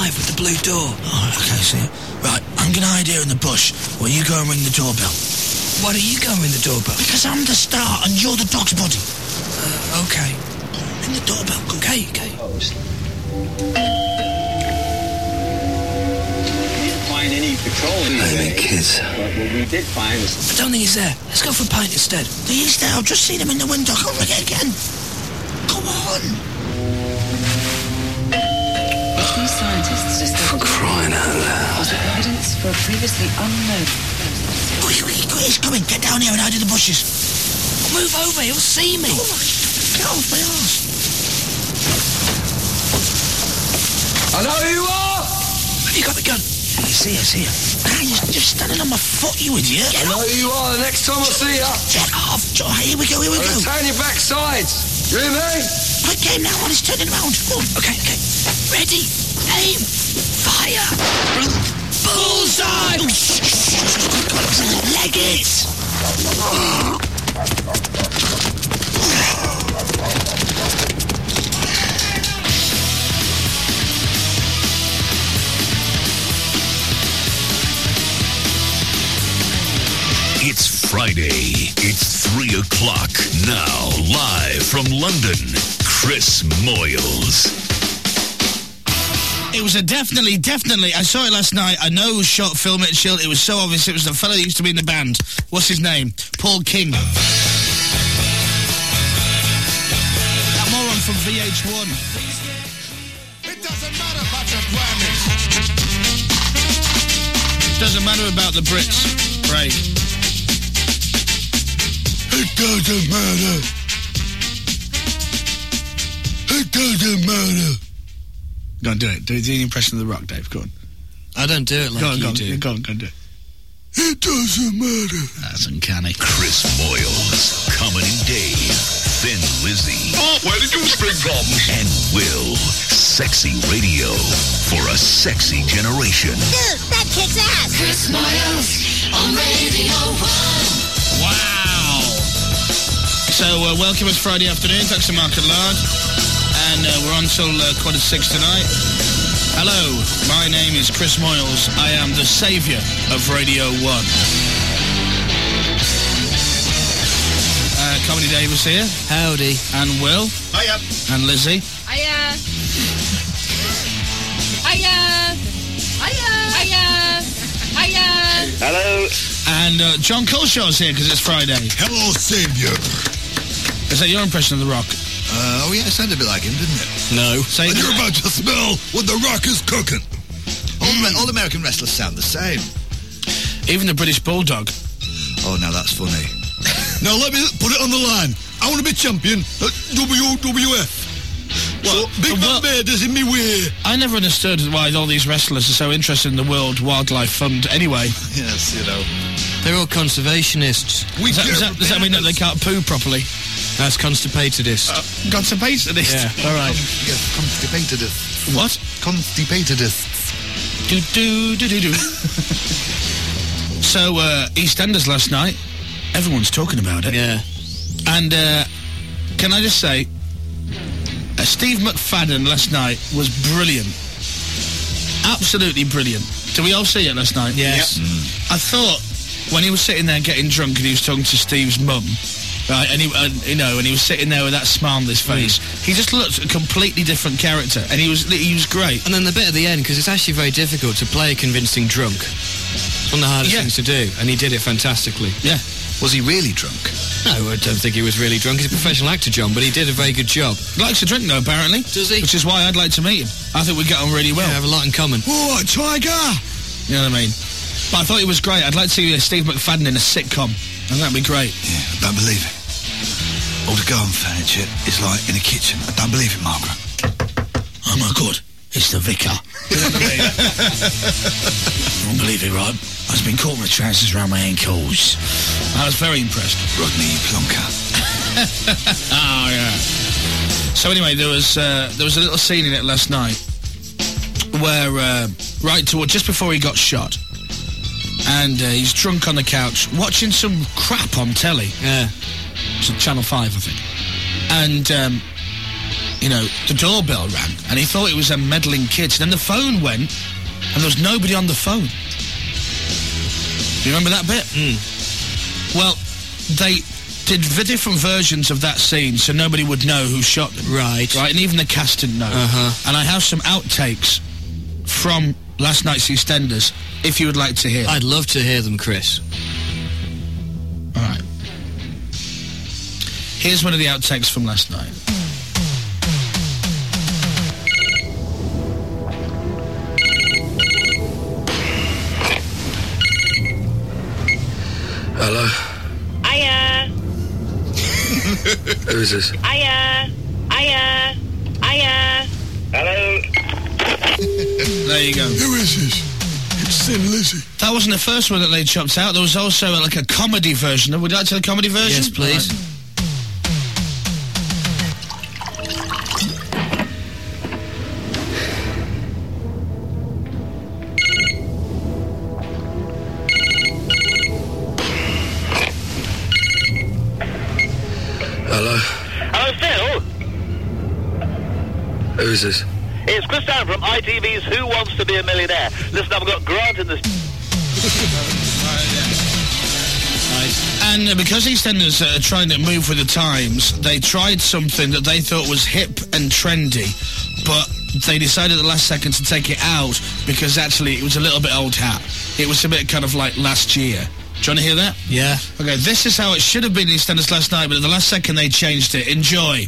5 with the blue door. Oh, okay, see. Right, I'm going to hide here in the bush while you go and ring the doorbell. Why don't you go ring the doorbell? Because I'm the star and you're the dog's body. Okay. Ring the doorbell. Okay. Find any patrolling kids. But what we did find is... I don't think he's there. Let's go for a pint instead. He's there. I've just seen him in the window. I'll ring it again. Come on. These scientists discovered Crying out loud. was evidence for a previously unknown. He's coming. Get down here and hide in the bushes. Move over. He'll see me. Get off my arse. I know who you are! Have you got the gun? He's here. You're just standing on my foot, you idiot. I know who you are. The next time I see you, Get off. Here we go. I'll turn your backsides. You hear me? Quick game now while he's turning around. Go on. Okay. Ready. Aim. Fire. Bullseye! Leg it. It's Friday. It's 3 o'clock. Now, live from London, Chris Moyles. It was a definitely, I saw it last night. I know who shot Film It Chill. It was so obvious. It was the fellow that used to be in the band. What's his name? Paul King. That moron from VH1. It doesn't matter about your Grammys. Doesn't matter about the Brits. Right. It doesn't matter. It doesn't matter. Go on, do it. Do the impression of The Rock, Dave. Go on. I don't do it like you do. Go on, do it. It doesn't matter. That's uncanny. Chris Moyles, Comedy Dave, Thin Lizzy. Oh, where did you spring from? And Will. Sexy radio for a sexy generation. Dude, that kicks ass. Chris Moyles on Radio 1. Wow. So, welcome. It's Friday afternoon. Thanks to Mark and Lard. And we're on till 6:15 tonight. Hello, my name is Chris Moyles. I am the saviour of Radio 1. Comedy Dave is here. Howdy. And Will. Hiya. And Lizzie. Hiya. Hiya. Hiya. Hiya. Hiya. Hello. And John Culshaw's here because it's Friday. Hello, Saviour. Is that your impression of The Rock? Oh yeah, it sounded a bit like him, didn't it? No. And you're about to smell what The Rock is cooking. All American wrestlers sound the same. Even the British Bulldog. Oh, now that's funny. Now let me put it on the line. I want to be champion at WWF. So, Big Man Vader's in me way. I never understood why all these wrestlers are so interested in the World Wildlife Fund anyway. Yes, you know. They're all conservationists. Does that mean that they can't poo properly? That's constipatedist. Constipatedist? Yeah, all right. Yes, constipatedist. What? Constipatedist. Do. So, EastEnders last night. Everyone's talking about it. Yeah. And, can I just say, Steve McFadden last night was brilliant. Absolutely brilliant. Did we all see it last night? Yes. Yep. I thought, when he was sitting there getting drunk and he was talking to Steve's mum, right, and he was sitting there with that smile on his face, he just looked a completely different character, and he was great. And then the bit at the end, because it's actually very difficult to play a convincing drunk. It's one of the hardest things to do, and he did it fantastically. Yeah. Was he really drunk? No, I don't think he was really drunk. He's a professional actor, John, but he did a very good job. He likes to drink, though, apparently. Does he? Which is why I'd like to meet him. I think we get on really well. Yeah, have a lot in common. Oh, Tiger! You know what I mean? But I thought it was great. I'd like to see Steve McFadden in a sitcom, and that'd be great. Yeah, I don't believe it. All the garden furniture is like in a kitchen. I don't believe it, Margaret. Oh my God, it's the vicar. I don't believe it, right? I've been caught with trousers around my ankles. I was very impressed. Rodney Plonker. Oh yeah. So anyway, there was a little scene in it last night where just before he got shot, and he's drunk on the couch watching some crap on telly. Yeah. It's on Channel 5, I think. And the doorbell rang, and he thought it was a meddling kid. Then the phone went, and there was nobody on the phone. Do you remember that bit? Well, they did different versions of that scene so nobody would know who shot them. Right. And even the cast didn't know. And I have some outtakes from last night's EastEnders, if you would like to hear them. I'd love to hear them, Chris. All right. Here's one of the outtakes from last night. Hello? Hiya. Who's this? Hiya. Hiya. Hiya. Hello? There you go. Who is this? It's Thin Lizzy. That wasn't the first one that they chopped out. There was also like a comedy version. Would you like to the comedy version? Yes, please. Hello? Hello, Phil? Who's this? It's Chris Down from ITV's Who Wants to Be a Millionaire. Listen, I've got Grant in this... And because EastEnders are trying to move with the times, they tried something that they thought was hip and trendy, but they decided at the last second to take it out because actually it was a little bit old hat. It was a bit kind of like last year. Do you want to hear that? Yeah. Okay, this is how it should have been in EastEnders last night, but at the last second they changed it. Enjoy.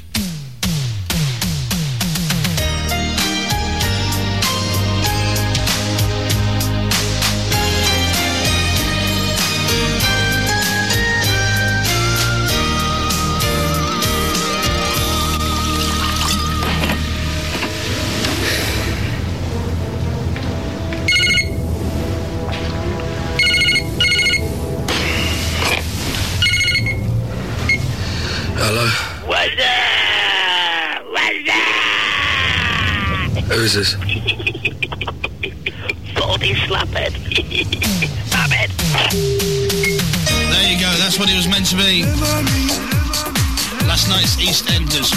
Hello? Who's this? 40 slaphead. Slaphead. There you go, that's what it was meant to be. Last night's EastEnders.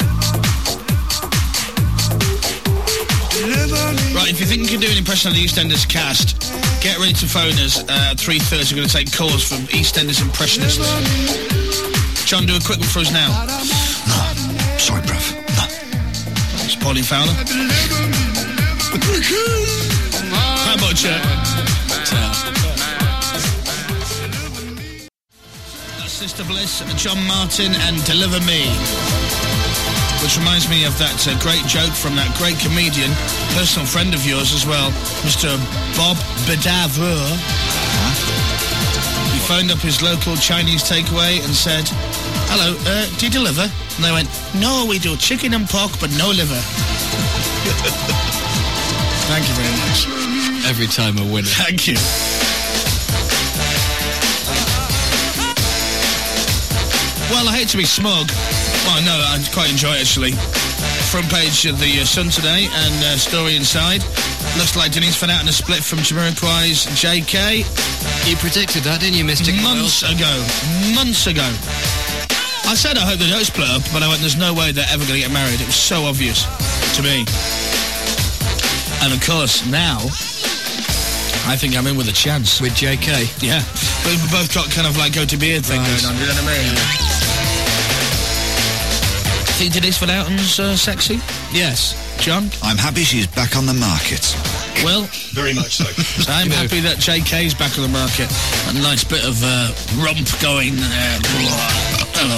Right, if you think you can do an impression of the EastEnders cast, get ready to phone us at 3:30. We're going to take calls from EastEnders impressionists. John, do a quick one for us now. No. Sorry, bruv. No. It's Pauline Fowler. How about you? That's Sister Bliss, John Martin, and Deliver Me. Which reminds me of that great joke from that great comedian, personal friend of yours as well, Mr. Bob Bedaver. He phoned up his local Chinese takeaway and said, "Hello, do you deliver?" And they went, "No, we do chicken and pork, but no liver." Thank you very much. Every time a winner. Thank you. Well, I hate to be smug. Well, no, I quite enjoy it, actually. Front page of the Sun today and story inside. Looks like Denise Van Outen a split from Jamiroquai's JK. You predicted that, didn't you, Mr. Months ago. I said I hope they don't split up, but I went, there's no way they're ever going to get married. It was so obvious to me. And of course, now, I think I'm in with a chance. With JK? Yeah. We've both got kind of like go-to-beard thing going on, you know what I mean? Think Denise Van Outen's sexy? Yes. John? I'm happy she's back on the market. Well, very much so. I'm happy that JK's back on the market. A nice bit of rump going there. I love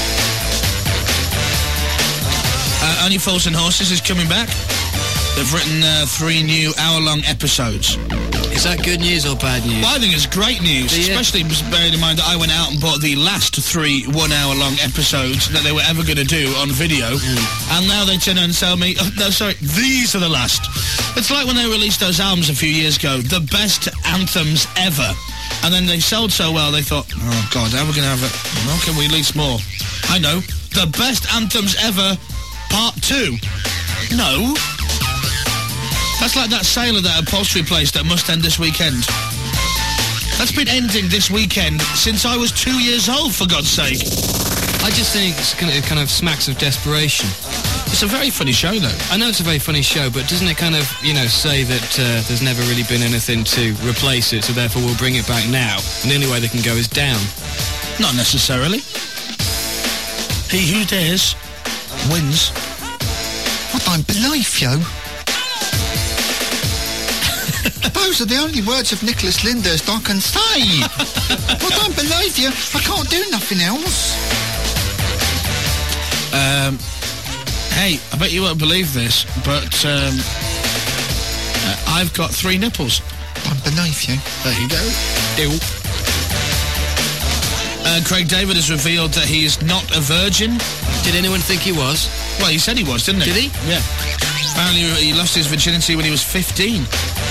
it. Only Fools and Horses is coming back. They've written 3 new hour-long episodes. Is that good news or bad news? Well, I think it's great news, especially bearing in mind that I went out and bought the last 3 one-hour-long episodes that they were ever going to do on video, and now they turn around and tell me, oh, no, sorry, these are the last. It's like when they released those albums a few years ago, the best anthems ever, and then they sold so well they thought, oh, God, how are we going to have it? How can we release more? I know, the best anthems ever, part 2. No. That's like that sale of that upholstery place that must end this weekend. That's been ending this weekend since I was 2 years old, for God's sake. I just think it's kind of smacks of desperation. It's a very funny show, though. I know it's a very funny show, but doesn't it kind of, say that there's never really been anything to replace it, so therefore we'll bring it back now, and the only way they can go is down? Not necessarily. He who dares wins. I don't believe you. Those are the only words of Nicholas Lyndhurst I can say. I don't believe you. I can't do nothing else. Hey, I bet you won't believe this, but I've got 3 nipples. I don't believe you. There you go. Ew. Craig David has revealed that he is not a virgin. Did anyone think he was? Well, he said he was, didn't he? Did he? Yeah. Apparently he lost his virginity when he was 15.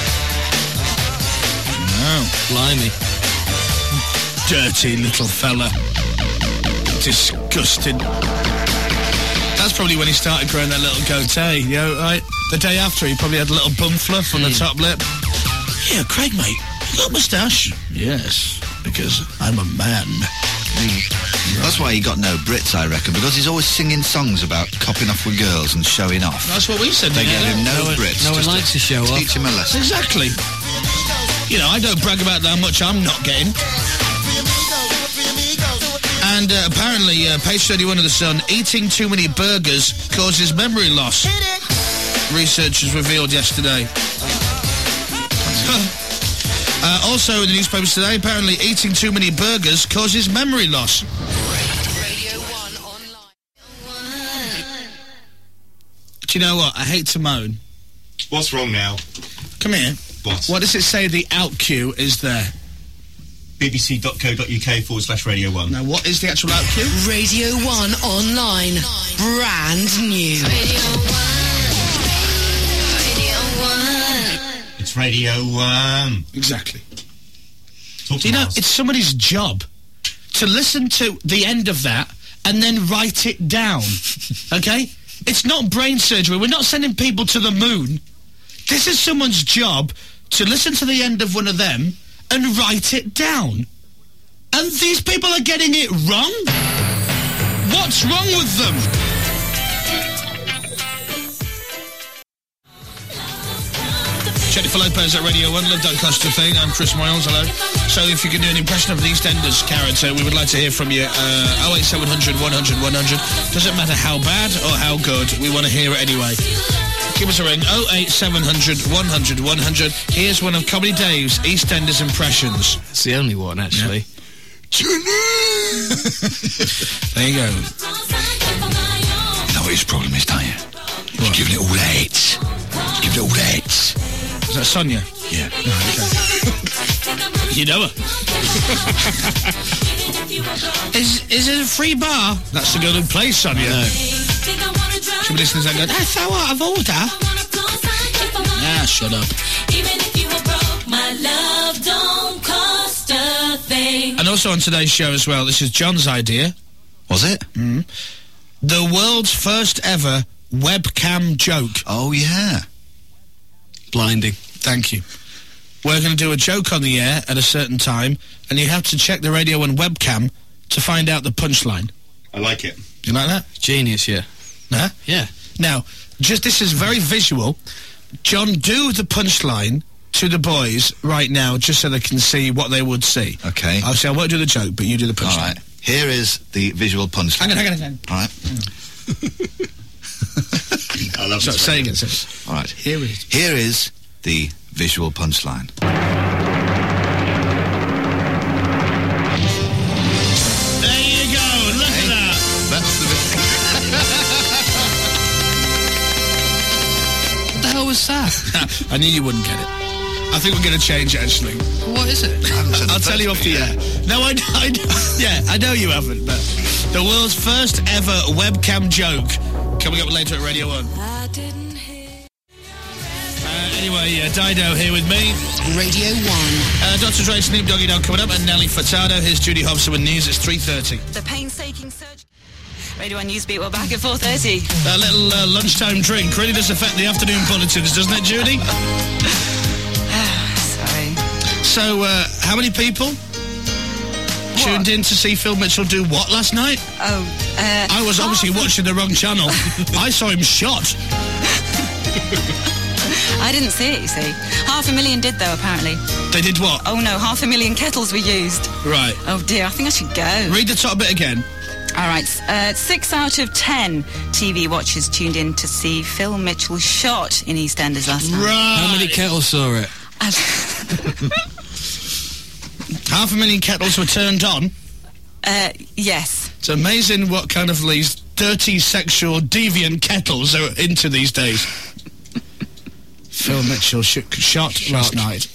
No. Blimey. Dirty little fella. Disgusting. That's probably when he started growing that little goatee, right? The day after, he probably had a little bum fluff on the top lip. Yeah, Craig, mate, you got a moustache? Yes, because I'm a man. That's why he got no Brits, I reckon, because he's always singing songs about copping off with girls and showing off. That's what we said. They gave him no Brits. No one likes to show off. Teach him a lesson. Exactly. I don't brag about how much I'm not getting. And apparently, page 31 of The Sun, eating too many burgers causes memory loss. Researchers revealed yesterday. Also in the newspapers today, apparently eating too many burgers causes memory loss. Radio 1 online. Do you know what? I hate to moan. What's wrong now? Come here. What does it say the out cue is there? bbc.co.uk/Radio 1. Now, what is the actual out cue? Radio 1 online. Brand new. Radio 1. It's Radio 1. Exactly. Talk to it's somebody's job to listen to the end of that and then write it down. Okay? It's not brain surgery. We're not sending people to the moon. This is someone's job to listen to the end of one of them and write it down. And these people are getting it wrong? What's wrong with them? Jennifer Lopez at Radio 1. Love don't cost a thing. I'm Chris Moyles. Hello. So if you can do an impression of the EastEnders character, we would like to hear from you. 08700 100 100. Doesn't matter how bad or how good. We want to hear it anyway. Give us a ring, 08700 100 100. Here's one of Comedy Dave's EastEnders impressions. It's the only one, actually. Yeah. There you go. You know what his problem is, don't you? He's giving it all the hits. He's giving it all the hits. Is that Sonia? Yeah. Okay. You know her. Is it a free bar? That's the girl who plays Sonia. No. She'll be listening to that going, that's how out of order. Ah, shut up. And also on today's show as well, this is John's idea. Was it? The world's first ever webcam joke. Oh, yeah. Blinding. Thank you. We're going to do a joke on the air at a certain time, and you have to check the Radio 1 webcam to find out the punchline. I like it. You like that? Genius, yeah. Huh? Yeah. Now, this is very visual. John, do the punchline to the boys right now, just so they can see what they would see. Okay. I won't do the joke, but you do the punchline. All right. Here is the visual punchline. Hang on. All right. I love So, this. say again. All right. Here it is. Here is the visual punchline. There you go. Look at that. That's the What the hell was that? I knew you wouldn't get it. I think we're going to change it, actually. What is it? I'll tell you off the air. No, I know you haven't, but the world's first ever webcam joke coming up later at Radio 1. Anyway, Dido here with me. Radio 1. Dr. Dre, Snoop Doggy Dogg coming up, and Nelly Furtado. Here's Judy Hobson with news. It's 3:30. The painstaking search. Radio 1 Newsbeat, we're back at 4:30. That little lunchtime drink really does affect the afternoon bulletins, doesn't it, Judy? Sorry. So, how many people tuned in to see Phil Mitchell do what last night? I was obviously watching the wrong channel. I saw him shot. I didn't see it, you see. 500,000 did, though, apparently. They did what? Oh, no, 500,000 kettles were used. Right. Oh, dear, I think I should go. Read the top bit again. All right, 6 out of 10 TV watchers tuned in to see Phil Mitchell shot in EastEnders last night. Right. How many kettles saw it? 500,000 kettles were turned on? Yes. It's amazing what kind of these dirty, sexual, deviant kettles are into these days. Phil Mitchell shot last night.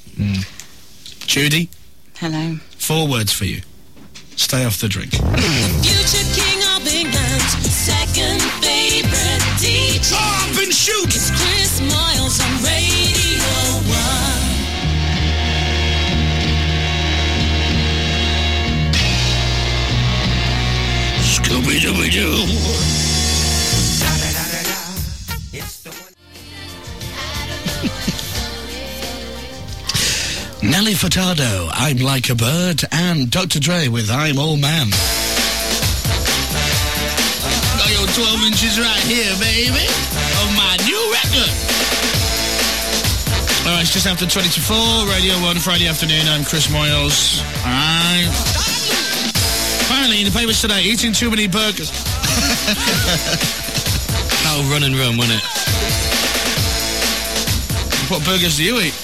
Judy? Hello. 4 words for you. Stay off the drink. Future king of England's second favorite DJ. Up and shoot! It's Chris Miles on Radio 1. Scooby-Dooby-Doo. Nelly Furtado, I'm Like a Bird, and Dr. Dre with I'm Old Man. Got your 12 inches right here, baby, of my new record. All right, it's just after 20 to 4, Radio 1, Friday afternoon. I'm Chris Moyles. All right. Apparently, in the papers today, eating too many burgers. That'll run and run, won't it? What burgers do you eat?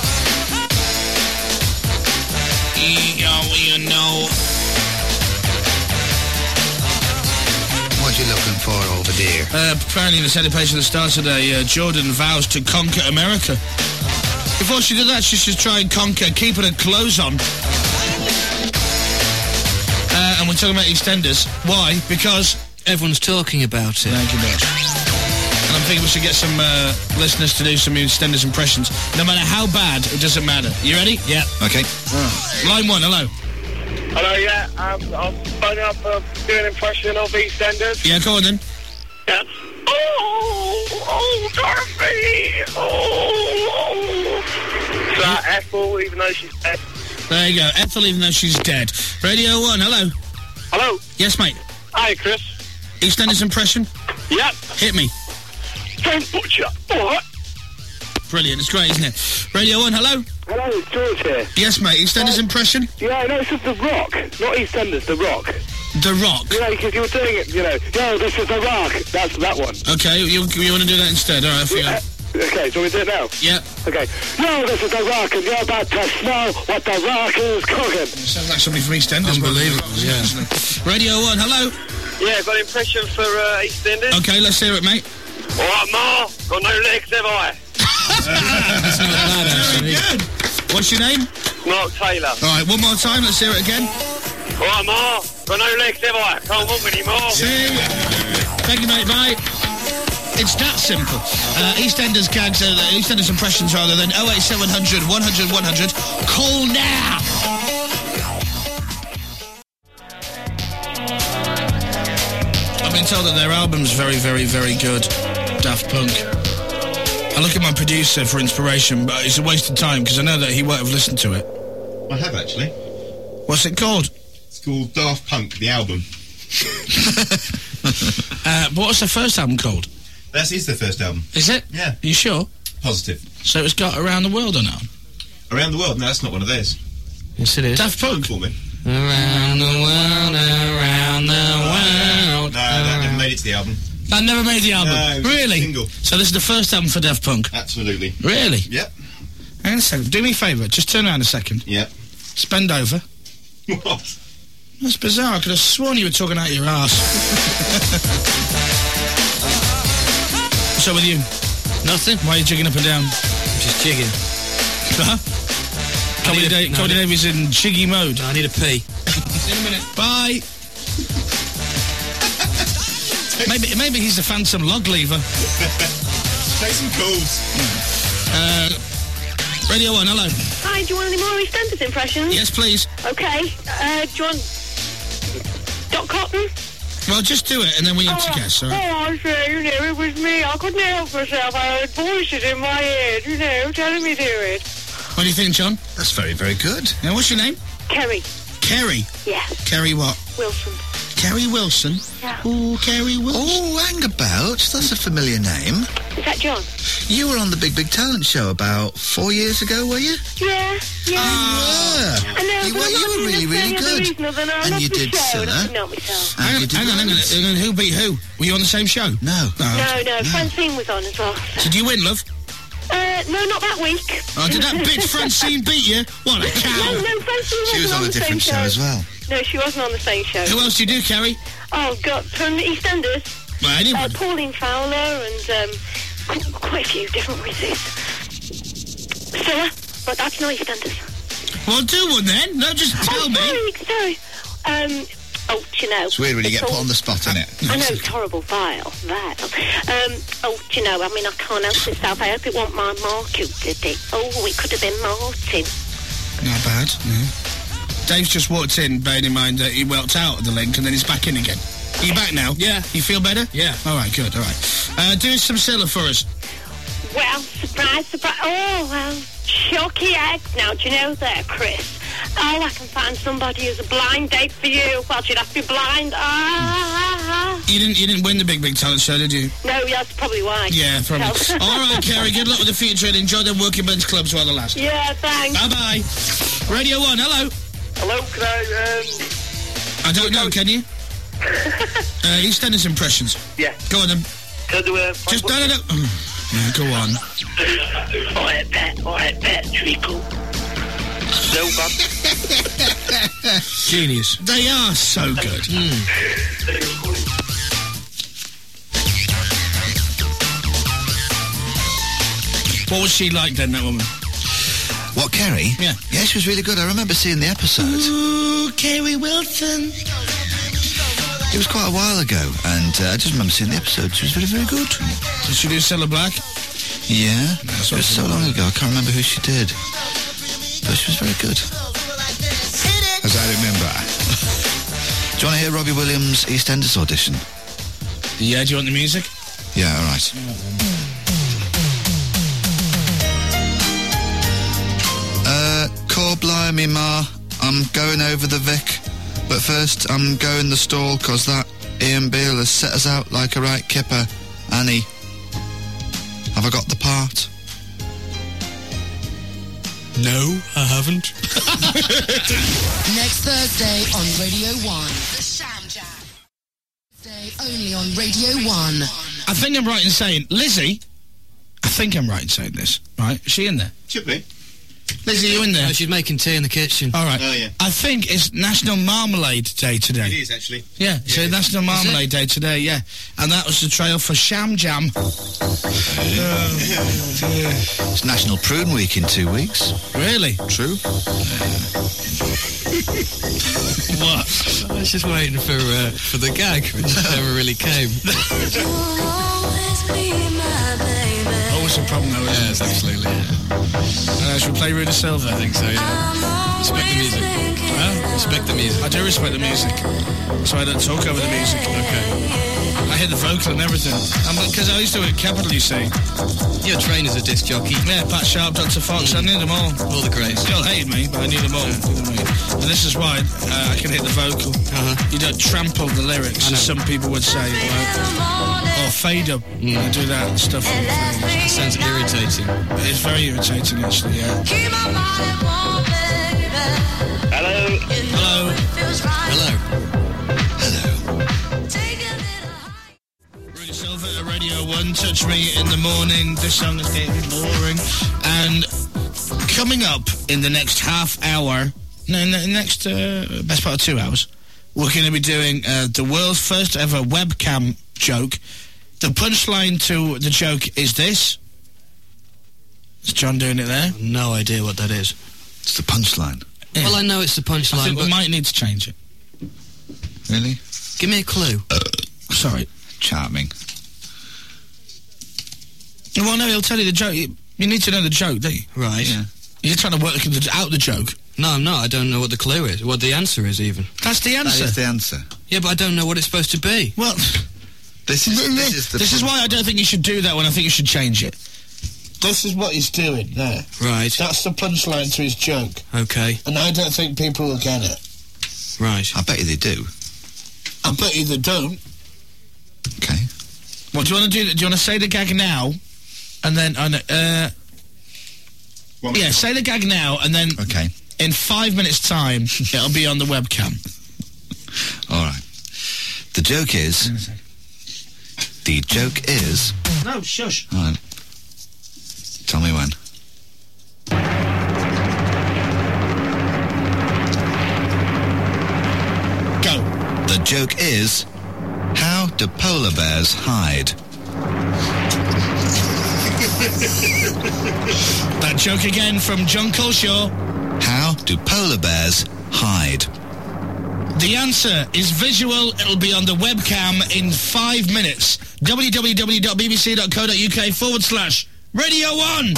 You know. What you looking for over there? Apparently, in the Senate page of the Star today, Jordan vows to conquer America. Before she did that, she should try and conquer keeping her clothes on. And we're talking about EastEnders. Why? Because everyone's talking about it. Thank you much. And I'm thinking we should get some listeners to do some EastEnders impressions. No matter how bad, it doesn't matter. You ready? Yeah. Okay. Line 1, hello. Hello, yeah. I'm phoning up doing an impression of EastEnders. Yeah, go on then. Yeah. Oh, Dorothy! Oh. So Ethel, even though she's dead. There you go. Ethel, even though she's dead. Radio 1, hello. Hello. Yes, mate. Hi, Chris. EastEnders impression? Yep. Hit me. Frank Butcher. What? Brilliant. It's great, isn't it? Radio 1, hello. Hello, it's George here. Yes, mate. EastEnders impression? Yeah, no, it's just The Rock. Not EastEnders, The Rock. The Rock? Yeah, because you were doing it, you know. Yo, this is The Rock. That's that one. Okay, you want to do that instead? All right, off you go. Okay, do you want me to do it now? Yeah. Okay. Yo, this is The Rock, and you're about to smell what The Rock is cooking. Sounds like somebody from EastEnders. Unbelievable, yeah. Radio 1, hello. Yeah, got an impression for EastEnders. Okay, let's hear it, mate. All right, Ma, got no legs, have I? That's not bad, actually. Good. What's your name? Mark Taylor. All right, one more time. Let's hear it again. All right, Ma, got no legs, have I? Can't walk anymore. See? Thank you, mate. Bye. It's that simple. EastEnders gags, EastEnders impressions rather than 08700 100 100. Call now. I've been told that their album's very, very, very good. Daft Punk. I look at my producer for inspiration, but it's a waste of time because I know that he won't have listened to it. I have, actually. What's it called? It's called Daft Punk, the album. But what's the first album called? That is the first album. Is it? Yeah. Are you sure? Positive. So it's got Around the World on it? Around the World? No, that's not one of theirs. Yes, it is. Daft Punk? For me. Around the world, around the world. No, that never made it to the album. That never made the album? No, really? Single. So this is the first album for Daft Punk? Absolutely. Really? Yep. Hang on a second. Do me a favour. Just turn around a second. Yep. Bend over. What? That's bizarre. I could have sworn you were talking out your arse. What's up with you? Nothing. Why are you jigging up and down? I'm just jigging. Huh? Comedy Davies in jiggy mode. I need a pee. See you in a minute. Bye. Maybe he's the phantom log lever. Take some calls. Radio 1, hello. Hi, do you want any more EastEnders impressions? Yes, please. Okay. Do you want Doc Cotton? Well, just do it, and then we have to guess, all right? Oh, I'm sorry, you know, it was me. I couldn't help myself. I heard voices in my head, you know, telling me to do it. What do you think, John? That's very, very good. And what's your name? Kerry. Kerry? Yeah. Kerry what? Wilson. Kerry Wilson? Yeah. Oh, Kerry Wilson. Oh, hang about. That's a familiar name. Is that John? You were on the Big Big Talent Show about 4 years ago, were you? Yeah. I know. You were really, really good. And you did Scylla. Not myself. Hang on. Who beat who? Were you on the same show? No. No. Francine was on as well. Did you win, love? No, not that week. Oh, did that bitch Francine beat you? What a cow. No, Francine She was on a different show as well. No, she wasn't on the same show. Who else did you do, Kerry? Oh, God, from the EastEnders. Well, anyone. Pauline Fowler and quite a few different voices. Scylla, but that's not EastEnders. Well, do one then. No, just tell me. Sorry. Oh, do you know... It's weird when you get put on the spot, isn't it? I know, it's horrible, vile. Oh, do you know, I mean, I can't help myself. I hope it wasn't my Mark who did it. Oh, it could have been Martin. Not bad, no. Dave's just walked in, bearing in mind that he whelked out of the link and then he's back in again. Are you back now? Yeah. You feel better? Yeah. All right, good, all right. Do some Scylla for us. Well, surprise. Oh, well, shocky eggs now. Do you know that, Chris? Oh, I can find somebody who's a blind date for you. Well, she'd have to be blind. You didn't win the Big Big Talent Show, did you? No, that's probably why. Yeah, probably. All right, Kerry, good luck with the future and enjoy them working men's clubs while they last. Yeah, thanks. Bye-bye. Radio 1, hello. Hello, can I, I don't know, can you? EastEnders impressions. Yeah. Go on then. Can I do a... Just, no. Yeah, go on. All right, pet, treacle. So bad. Genius. They are so good. What was she like then, that woman? What, Kerry? Yeah. Yeah, she was really good. I remember seeing the episode. Ooh, Kerry Wilson. It was quite a while ago, and I just remember seeing the episode. She was very, very good. Did she do Cilla Black? Yeah. It was so long ago, I can't remember who she did. But she was very good. As I remember. Do you want to hear Robbie Williams' EastEnders audition? Yeah, do you want the music? Yeah, all right. Core blimey, Ma. I'm going over the Vic. But first, I'm going the stall, 'cause that Ian Beale has set us out like a right kipper. Annie. Have I got the part? No, I haven't. Next Thursday on Radio 1. The Sham Jam. Thursday only on Radio 1. I think I'm right in saying, Lizzie, I think I'm right in saying this, right? Is she in there? Should be. Lizzie, you in there? No, she's making tea in the kitchen. All right. Oh, yeah. I think it's National Marmalade Day today. It is, actually. Yeah, so National Marmalade Day today, yeah. And that was the trail for Sham Jam. It's National Prune Week in 2 weeks. Really? True. What? I was just waiting for the gag, which never really came. Always a problem, though, isn't Yes, absolutely. Should we play Rudy Silva? I think so, yeah. Respect the music. Huh? Respect the music. I do respect the music, so I don't talk over the music. Okay. I hear the vocal and everything. Because I used to do it Capital, you see. You're trained as a disc jockey. Yeah, Pat Sharp, Dr. Fox, I need them all. All the greats. Still hate me, but I need them all. And this is why I can hit the vocal. You don't trample the lyrics, as some people would say. Or fade up. You do that stuff. It sounds irritating. It's very irritating, actually, yeah. Hello. Hello. Hello. Rudy Silva at Radio 1, Touch Me in the Morning. This song is getting boring. And coming up in the next half hour, no, in the next best part of 2 hours, we're going to be doing the world's first ever webcam joke. The punchline to the joke is this. Is John doing it there? No idea what that is. It's the punchline. Yeah. Well, I know it's the punchline, I think but... we might need to change it. Really? Give me a clue. Sorry. Charming. Well, no, he'll tell you the joke. You need to know the joke, don't you? Right. Yeah. You're trying to work out the joke. No, I'm not. I don't know what the clue is. What the answer is, even. That's the answer. That is the answer. Yeah, but I don't know what it's supposed to be. Well, This is why I don't think you should do that one. I think you should change it. This is what he's doing there. Right. That's the punchline to his joke. Okay. And I don't think people will get it. Right. I bet you they do. I bet you they don't. Okay. What do you want to do? Do you want to say the gag now, and then say the gag now, and then in 5 minutes' time it'll be on the webcam. All right. The joke is. The joke is. No, shush. All right. Tell me when. Go. The joke is. How do polar bears hide? That joke again from John Colshaw. How do polar bears hide? The answer is visual. It'll be on the webcam in 5 minutes. www.bbc.co.uk/Radio 1.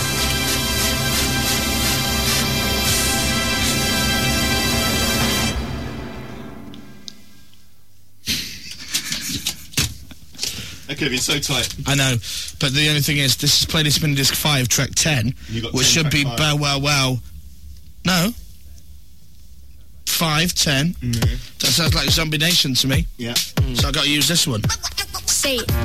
That could have been so tight. I know, but the only thing is, this is played in Spin Disc 5, track 10, which should be Bow Wow Wow. No. 5, 10. That sounds like Zombie Nation to me. Yeah. So I got to use this one. Say it.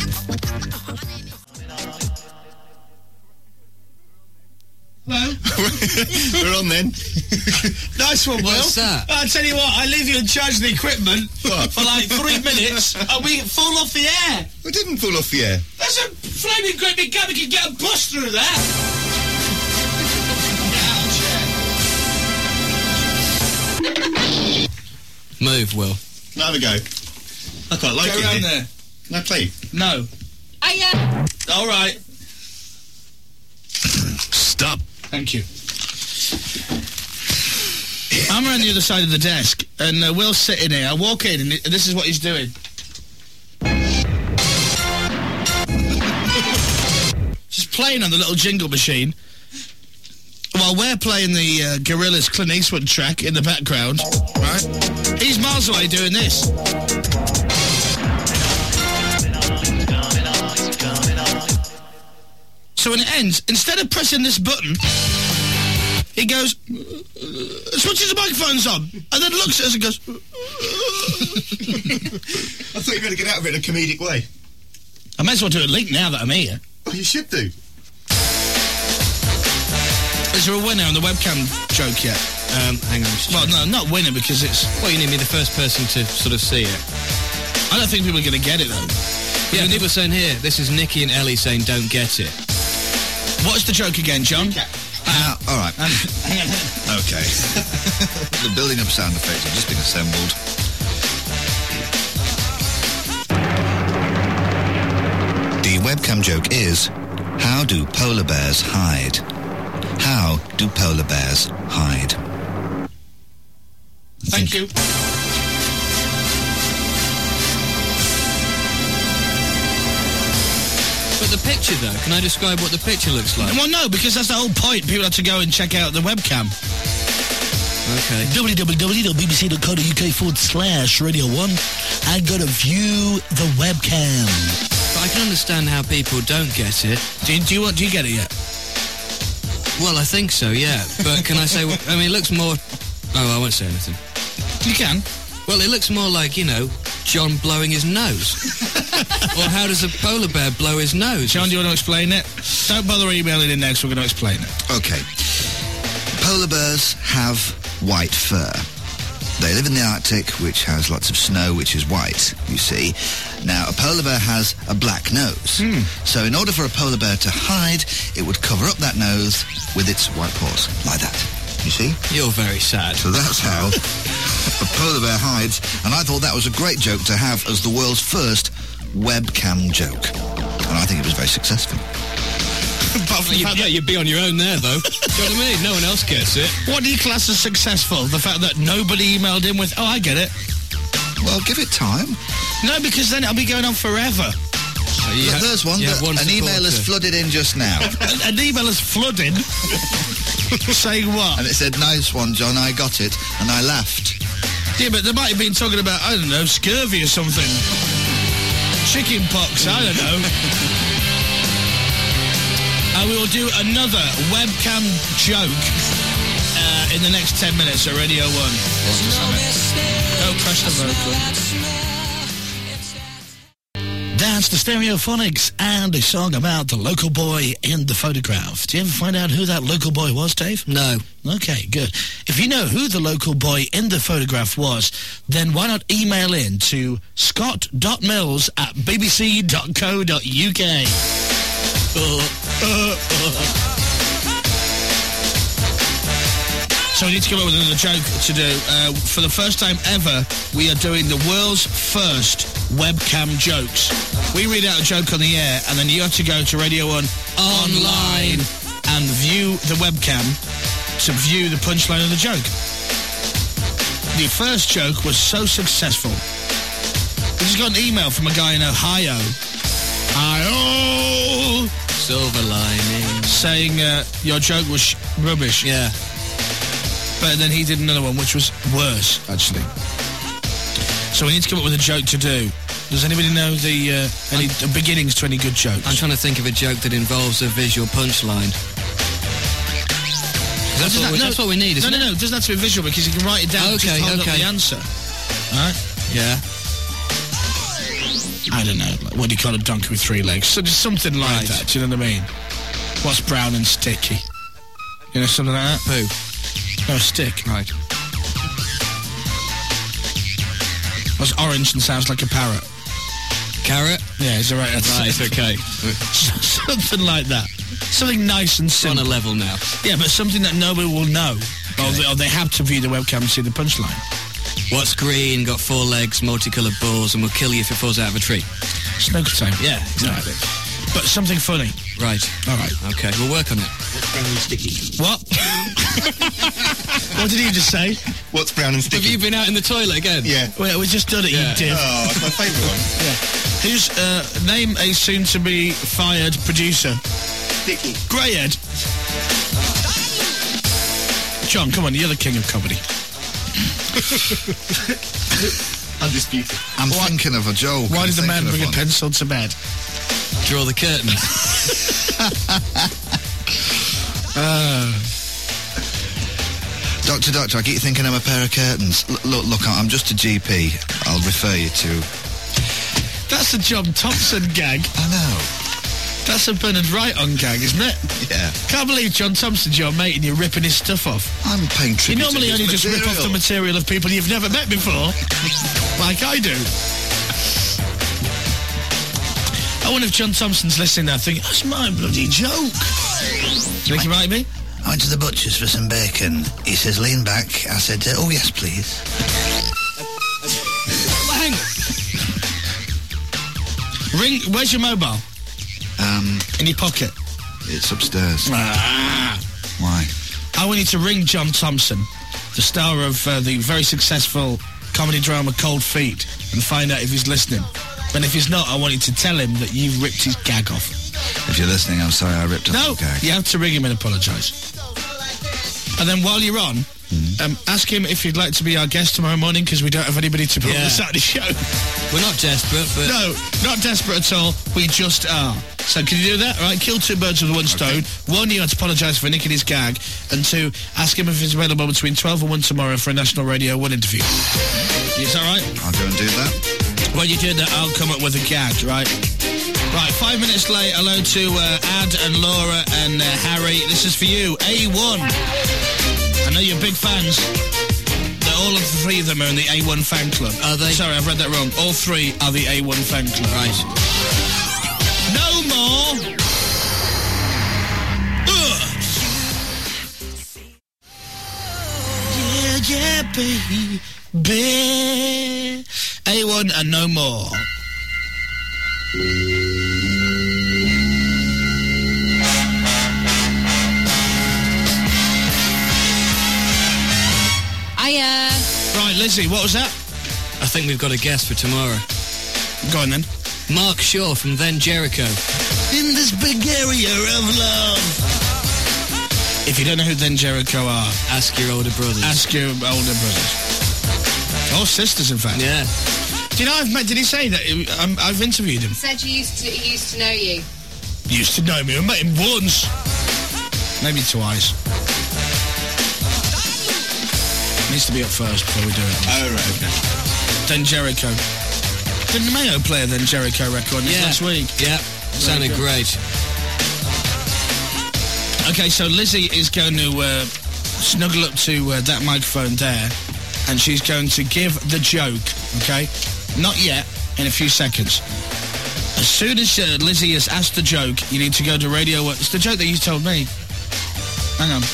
Hello? We're on then. Nice one, Will. What's that? I'll tell you what, I leave you in charge of the equipment for like 3 minutes, and we fall off the air. We didn't fall off the air. There's a flaming great big gap, we can get a bus through that. Move, Will. Have a go. I quite like Go it. round there. Can I play? No. All right. Stop. Thank you. I'm around the other side of the desk, and Will's sitting here. I walk in, and this is what he's doing. Just playing on the little jingle machine, while we're playing the Gorillaz Clint Eastwood track in the background, right? He's miles away doing this. So when it ends, instead of pressing this button, he goes, switches the microphones on, and then looks at us and goes... I thought you were going to get out of it in a comedic way. I may as well do a link now that I'm here. Oh, you should do. Is there a winner on the webcam joke yet? Hang on. Well, no, not winner, because it's... Well, you need me the first person to sort of see it. I don't think people are going to get it, though. Yeah, people are saying here, this is Nikki and Ellie saying don't get it. What's the joke again, John? All right. Okay. The building up sound effects have just been assembled. The webcam joke is, how do polar bears hide? How do polar bears hide? Thank you. But the picture, though, can I describe what the picture looks like? Well, no, because that's the whole point. People have to go and check out the webcam. Okay. www.bbc.co.uk/Radio 1 and go to view the webcam. But I can understand how people don't get it. Do you get it yet? Well, I think so, yeah. But can I say... I mean, it looks more... Oh, I won't say anything. You can. Well, it looks more like, you know, John blowing his nose. Or how does a polar bear blow his nose? John, do you want to explain it? Don't bother emailing in next, we're going to explain it. Okay. Polar bears have white fur. They live in the Arctic, which has lots of snow, which is white, you see. Now, a polar bear has a black nose. So in order for a polar bear to hide, it would cover up that nose with its white paws, like that. You see? You're very sad. So that's how a polar bear hides, and I thought that was a great joke to have as the world's first webcam joke. And I think it was very successful. You'd be on your own there, though. Do you know what I mean? No one else gets it. What do you class as successful? The fact that nobody emailed in with, oh, I get it. Well, give it time. No, because then it'll be going on forever. Look, there's one. An email has flooded in just now. An email has flooded? Saying what? And it said, nice one, John, I got it. And I laughed. Yeah, but they might have been talking about, I don't know, scurvy or something. Chicken pox, I don't know. And we will do another webcam joke in the next 10 minutes at Radio 1. Don't crush the vocal. That's the Stereophonics and a song about the local boy in the photograph. Did you ever find out who that local boy was, Dave? No. Okay, good. If you know who the local boy in the photograph was, then why not email in to scott.mills@bbc.co.uk. So we need to come up with another joke to do. For the first time ever, we are doing the world's first webcam jokes. We read out a joke on the air, and then you have to go to Radio 1 online and view the webcam to view the punchline of the joke. The first joke was so successful. We just got an email from a guy in Ohio. Ohio! Silver lining. Saying your joke was rubbish. Yeah. But then he did another one, which was worse, actually. So we need to come up with a joke to do. Does anybody know the any beginnings to any good jokes? I'm trying to think of a joke that involves a visual punchline. That's what we need, isn't it? No, it doesn't have to be visual because you can write it down and just hold up the answer. All right? Yeah. I don't know. Like, what do you call a donkey with 3 legs? So just something like that, do you know what I mean? What's brown and sticky? You know, something like that? Poo. No, a stick. Right. What's orange and sounds like a parrot? Carrot? Yeah, is that right? Right, okay. Something like that. Something nice and simple. On a level now. Yeah, but something that nobody will know. Okay. Or they have to view the webcam and see the punchline. What's green, got 4 legs, multicoloured balls, and will kill you if it falls out of a tree? Snooker time. Yeah, exactly. But something funny. Right. All right. Okay, we'll work on it. What's brown and sticky? What? What did you just say? What's brown and sticky? Have you been out in the toilet again? Yeah. Well, we just done it, you div. Oh, it's my favourite one. Yeah. Who's, name a soon-to-be fired producer? Sticky. Greyhead. John, come on, you're the king of comedy. Undisputed. I'm thinking of a joke. Why I'm did the man thinking bring of a one. pencil to bed? Draw the curtains. Doctor, I keep thinking I'm a pair of curtains. Look, I'm just a GP. I'll refer you to... That's a John Thompson gag. I know. That's a Bernard Wright-on gag, isn't it? Yeah. Can't believe John Thompson's your mate and you're ripping his stuff off. I'm paying You tribute normally to only his just rip off the material of people you've never met before. Like I do. I wonder if John Thompson's listening now thinking, that's my bloody joke. Do you think he might be? I went to the butcher's for some bacon. He says, lean back. I said, oh, yes, please. Hang on. Ring, where's your mobile? In your pocket. It's upstairs. Why? I want you to ring John Thompson, the star of the very successful comedy drama Cold Feet, and find out if he's listening. And if he's not, I want you to tell him that you've ripped his gag off. If you're listening, I'm sorry I ripped off No, the gag. you have to ring him and apologise. And then while you're on, ask him if he'd like to be our guest tomorrow morning, because we don't have anybody to put on the Saturday show. We're not desperate, but... No, not desperate at all. We just are. So can you do that? All right, kill 2 birds with 1 stone. 1, you have to apologise for nicking his gag. And 2, ask him if he's available between 12 and 1 tomorrow for a National Radio 1 interview. Is that right? I'll go and do that. While you do that, I'll come up with a gag, right? Right, 5 minutes late. Hello to Ad and Laura and Harry. This is for you. A1. I know you're big fans. All of the 3 of them are in the A1 fan club. Are they? Sorry, I've read that wrong. All 3 are the A1 fan club. Right. No more! Yeah, baby. A1 and no more. Right, Lizzie, what was that? I think we've got a guest for tomorrow. Go on then. Mark Shaw from Then Jericho. In this big area of love. If you don't know who Then Jericho are, ask your older brothers. Ask your older brothers. Or sisters, in fact. Yeah. Do you know, did he say that? I've interviewed him. He said he used to know you. Used to know me. I met him once. Maybe twice. Needs to be up first before we do it. Oh, right, okay. Then Jericho. Didn't Mayo play a Then Jericho record last week? Yeah, sounded great. Okay, so Lizzie is going to snuggle up to that microphone there, and she's going to give the joke, okay? Not yet, in a few seconds. As soon as Lizzie has asked the joke, you need to go to Radio 1. It's the joke that you told me. Hang on.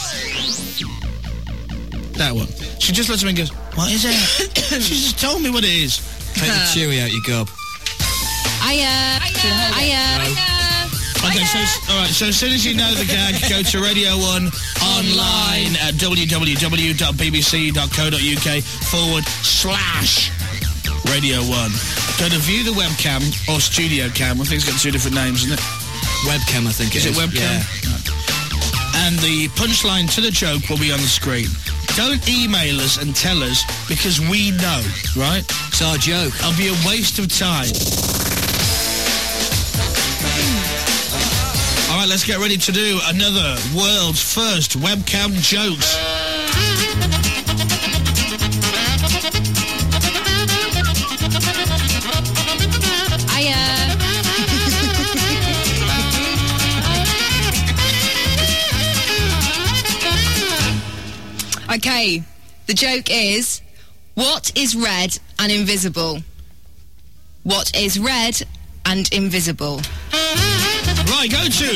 That one. She just looks at me and goes, what is it? She just told me what it is. Take the chewy out your gob. Okay, so as soon as you know the gag, go to Radio 1 online at www.bbc.co.uk/Radio 1. Go to view the webcam or studio cam. I think it's got two different names, isn't it? Webcam, I think it is. Is it webcam? Yeah. And the punchline to the joke will be on the screen. Don't email us and tell us, because we know, right? It's our joke. It'll be a waste of time. All right, let's get ready to do another world's first webcam jokes. Okay, the joke is, what is red and invisible? What is red and invisible? Right, go to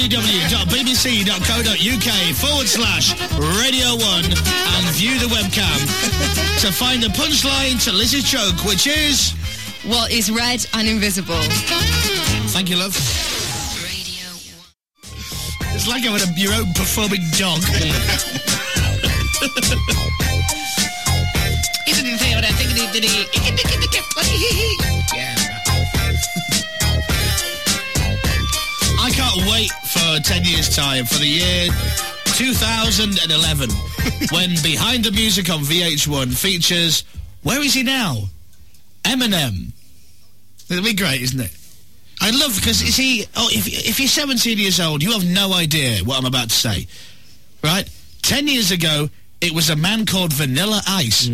www.bbc.co.uk/Radio 1 and view the webcam to find the punchline to Lizzie's joke, which is... What is red and invisible? Thank you, love. It's like having your own performing dog. I can't wait for 10 years' time, for the year 2011, when Behind the Music on VH1 features, where is he now? Eminem. It'll be great, isn't it? I love, because is he... Oh, if you're 17 years old, you have no idea what I'm about to say. Right? 10 years ago, it was a man called Vanilla Ice.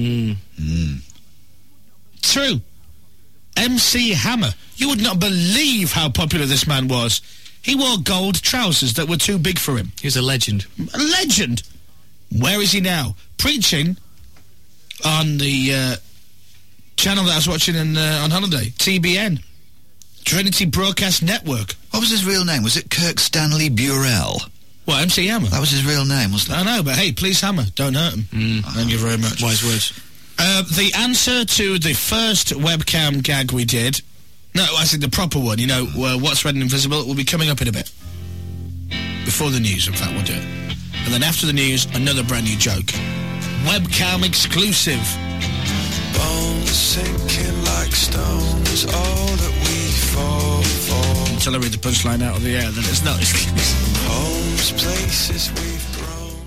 True. MC Hammer. You would not believe how popular this man was. He wore gold trousers that were too big for him. He was a legend. A legend! Where is he now? Preaching on the channel that I was watching on holiday, TBN. Trinity Broadcast Network. What was his real name? Was it Kirk Stanley Burrell? What, MC Hammer? That was his real name, wasn't it? I know, but hey, please Hammer. Don't hurt him. Thank you very much. Wise words. The answer to the first webcam gag we did... No, I said the proper one, you know, What's Red and Invisible, will be coming up in a bit. Before the news, in fact, we'll do it. And then after the news, another brand new joke. Webcam exclusive. Bones sinking like stones, all that we fall for. Until I read the punchline out of the air, then it's not exclusive. Homes, places we've grown.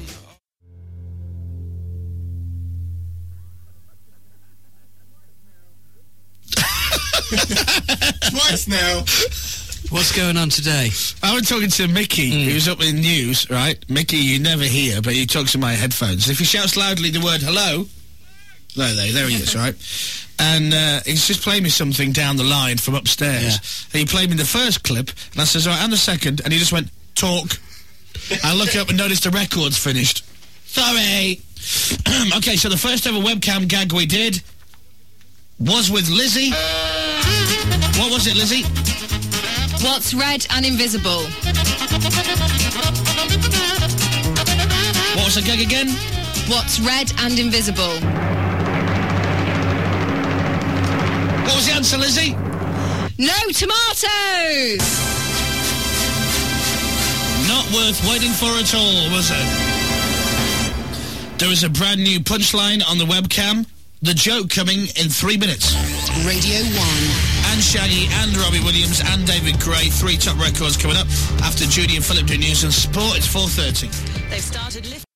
Twice now. What's going on today? I was talking to Mickey, who's up in news, right? Mickey, you never hear, but he talks in my headphones. If he shouts loudly the word hello... There he is, right? And he's just playing me something down the line from upstairs. Yeah. And he played me the first clip, and I says, all right, and the second, and he just went, talk. I look up and notice the record's finished. Sorry. Okay, so the first ever webcam gag we did was with Lizzie. What was it, Lizzie? What's red and invisible? What was the gag again? What's red and invisible? What was the answer, Lizzie? No tomatoes! Not worth waiting for at all, was it? There is a brand new punchline on the webcam. The joke coming in 3 minutes. Radio 1. And Shaggy and Robbie Williams and David Gray. 3 top records coming up after Judy and Philip do news and sport. It's 4:30. They've started lifting.